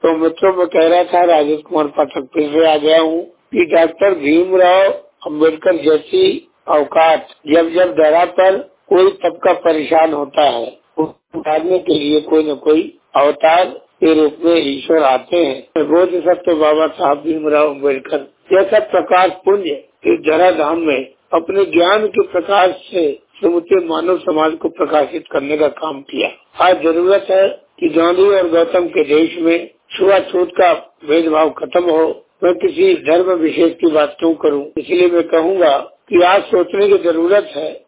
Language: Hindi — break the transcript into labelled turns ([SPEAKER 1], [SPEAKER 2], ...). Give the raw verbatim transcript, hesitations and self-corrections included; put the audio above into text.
[SPEAKER 1] तो मित्रों में कह रहा था, राजेश कुमार पाठक फिर से आ गया हूँ कि डॉक्टर भीमराव अम्बेडकर जैसी औकात जब जब धरा पर कोई तबका परेशान होता है, उसको उतारने के लिए कोई न कोई अवतार के रूप में ईश्वर आते हैं। बोध सत्य बाबा साहब भीमराव अम्बेडकर जैसा प्रकाश पुंज इस धरा धाम में अपने ज्ञान के प्रकाश से समूचे मानव समाज को प्रकाशित करने का काम किया। आज जरूरत है कि गांधी और गौतम के देश में छुआछूत का भेदभाव खत्म हो। मैं किसी धर्म विशेष की बात क्यों करूं, इसलिए मैं कहूंगा कि आज सोचने की जरूरत है